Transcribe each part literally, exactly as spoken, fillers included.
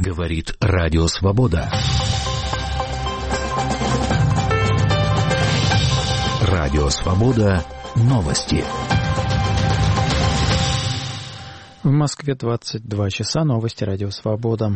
Говорит Радио Свобода. Радио Свобода. Новости. В Москве двадцать два часа. Новости Радио Свобода.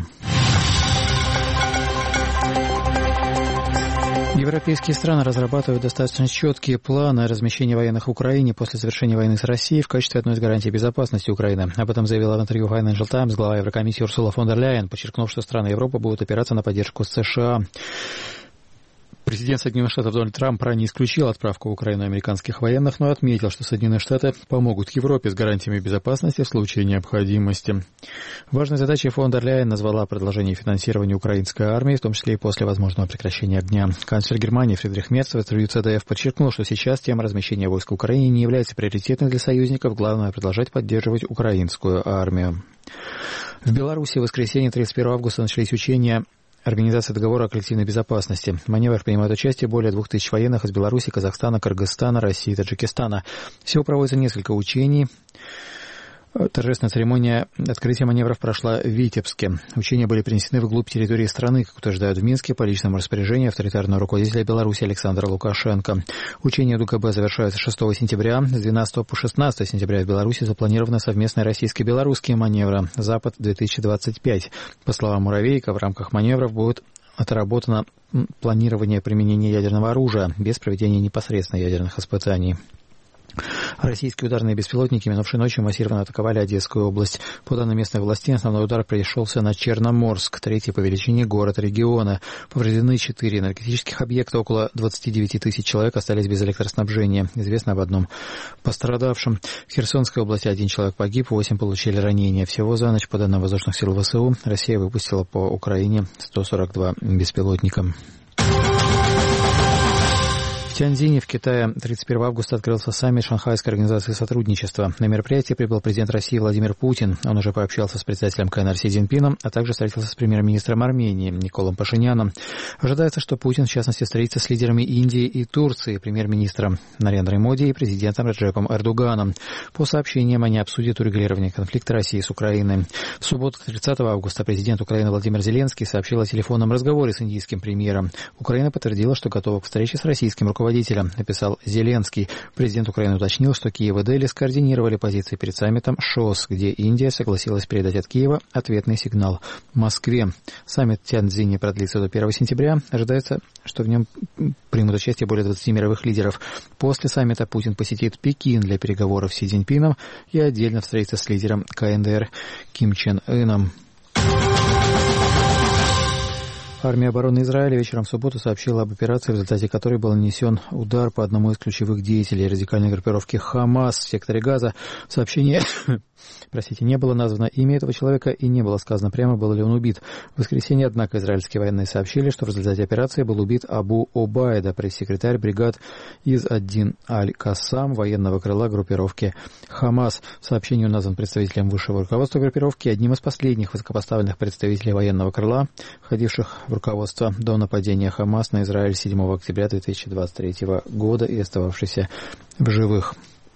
Европейские страны разрабатывают достаточно четкие планы размещения военных в Украине после завершения войны с Россией в качестве одной из гарантий безопасности Украины. Об этом заявила в интервью Financial Times глава Еврокомиссии Урсула фон дер Ляйен, подчеркнув, что страны Европы будут опираться на поддержку США. Президент Соединенных Штатов Дональд Трамп ранее исключил отправку в Украину американских военных, но отметил, что Соединенные Штаты помогут Европе с гарантиями безопасности в случае необходимости. Важной задачей фон дер Ляйен назвала продолжение финансирования украинской армии, в том числе и после возможного прекращения огня. Канцлер Германии Фридрих Мерц в интервью цэ дэ эф подчеркнул, что сейчас тема размещения войск в Украине не является приоритетной для союзников, главное продолжать поддерживать украинскую армию. В Беларуси в воскресенье тридцать первого августа начались учения Организация договора о коллективной безопасности. В маневрах принимают участие более двух тысяч военных из Беларуси, Казахстана, Кыргызстана, России и Таджикистана. Всего проводится несколько учений. Торжественная церемония открытия маневров прошла в Витебске. Учения были перенесены вглубь территории страны, как утверждают в Минске, по личному распоряжению авторитарного руководителя Беларуси Александра Лукашенко. Учения ДУКБ завершаются шестого сентября. С двенадцатого по шестнадцатое сентября в Беларуси запланированы совместные российско-белорусские маневры «Запад-две тысячи двадцать пять». По словам Муравейка, в рамках маневров будет отработано планирование применения ядерного оружия без проведения непосредственно ядерных испытаний. Российские ударные беспилотники минувшей ночью массированно атаковали Одесскую область. По данным местных властей, основной удар пришелся на Черноморск, третий по величине город региона. Повреждены четыре энергетических объекта, около двадцати девяти тысяч человек остались без электроснабжения. Известно об одном пострадавшем. В Херсонской области один человек погиб, восемь получили ранения. Всего за ночь, по данным воздушных сил ВСУ, Россия выпустила по Украине сто сорок два беспилотника. В Тяньцзине в Китае тридцать первого августа открылся саммит Шанхайской организации сотрудничества. На мероприятие прибыл президент России Владимир Путин. Он уже пообщался с председателем ка эн эр Си Цзиньпином, а также встретился с премьер-министром Армении Николом Пашиняном. Ожидается, что Путин, в частности, встретится с лидерами Индии и Турции, премьер-министром Нарендрой Моди и президентом Реджепом Эрдоганом. По сообщениям, они обсудят урегулирование конфликта России с Украиной. В субботу, тридцатого августа, президент Украины Владимир Зеленский сообщил о телефонном разговоре с индийским премьером. Украина подтвердила, что готова к встрече с российским руководителем. Написал Зеленский. Президент Украины уточнил, что Киев и Дели скоординировали позиции перед саммитом ШОС, где Индия согласилась передать от Киева ответный сигнал Москве. Саммит в Тяньцзине продлится до первого сентября. Ожидается, что в нем примут участие более двадцати мировых лидеров. После саммита Путин посетит Пекин для переговоров с Си Цзиньпином и отдельно встретится с лидером ка эн дэ эр Ким Чен Ыном. Армия обороны Израиля вечером в субботу сообщила об операции, в результате которой был нанесен удар по одному из ключевых деятелей радикальной группировки «Хамас» в секторе Газа. В сообщении простите, не было названо имя этого человека и не было сказано прямо, был ли он убит. В воскресенье, однако, израильские военные сообщили, что в результате операции был убит Абу Обайда, пресс-секретарь бригад Из-ад-Дин Аль-Кассам, военного крыла группировки «Хамас». В сообщении он назван представителем высшего руководства группировки, одним из последних высокопоставленных представителей военного крыла, входивших в руководство до нападения ХАМАС на Израиль седьмого октября две тысячи двадцать третьего года и остававшийся в живых.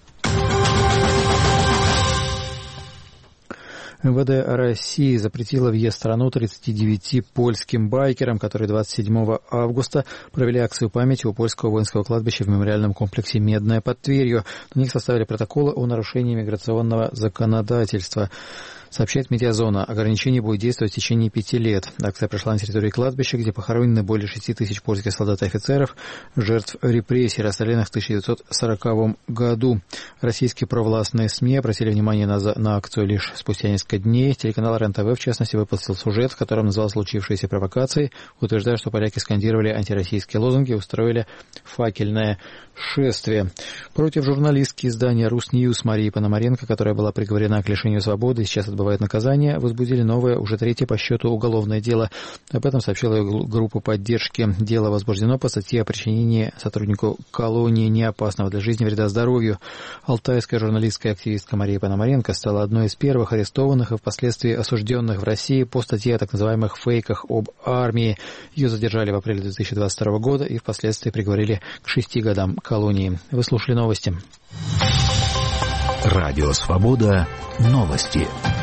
эм вэ дэ России запретило въезд в страну тридцати девяти польским байкерам, которые двадцать седьмого августа провели акцию памяти у польского воинского кладбища в мемориальном комплексе «Медное» под Тверью. На них составили протоколы о нарушении миграционного законодательства. Сообщает Медиазона. Ограничение будет действовать в течение пяти лет. Акция прошла на территории кладбища, где похоронены более шести тысяч польских солдат и офицеров, жертв репрессий, расстрелянных в тысяча девятьсот сороковом году. Российские провластные СМИ обратили внимание на, на акцию лишь спустя несколько дней. Телеканал РЕН-ТВ, в частности, выпустил сюжет, в котором назвал случившиеся провокации, утверждая, что поляки скандировали антироссийские лозунги и устроили факельное шествие. Против журналистки издания «Русньюз» Марии Пономаренко, которая была приговорена к лишению свободы и сейчас отбывает наказание, возбудили новое, уже третье по счету уголовное дело. Об этом сообщила группа поддержки. Дело возбуждено по статье о причинении сотруднику колонии неопасного для жизни вреда здоровью. Алтайская журналистская активистка Мария Пономаренко стала одной из первых арестованных и впоследствии осужденных в России по статье о так называемых фейках об армии. Ее задержали в апреле две тысячи двадцать второго года и впоследствии приговорили к шести годам колонии. Вы слушали новости. Радио Свобода. Новости.